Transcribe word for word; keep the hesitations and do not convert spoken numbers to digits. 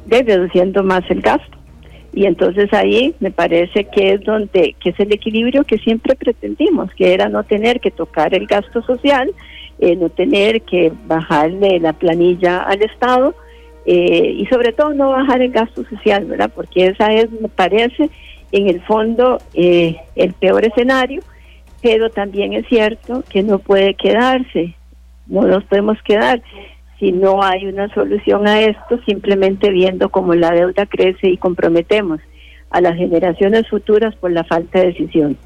de reduciendo más el gasto. Y entonces ahí me parece que es donde, que es el equilibrio que siempre pretendimos, que era no tener que tocar el gasto social, eh, no tener que bajarle la planilla al Estado, eh, y sobre todo no bajar el gasto social, ¿verdad? Porque esa es, me parece, en el fondo, eh, el peor escenario, pero también es cierto que no puede quedarse, no nos podemos quedar si no hay una solución a esto, simplemente viendo cómo la deuda crece y comprometemos a las generaciones futuras por la falta de decisión.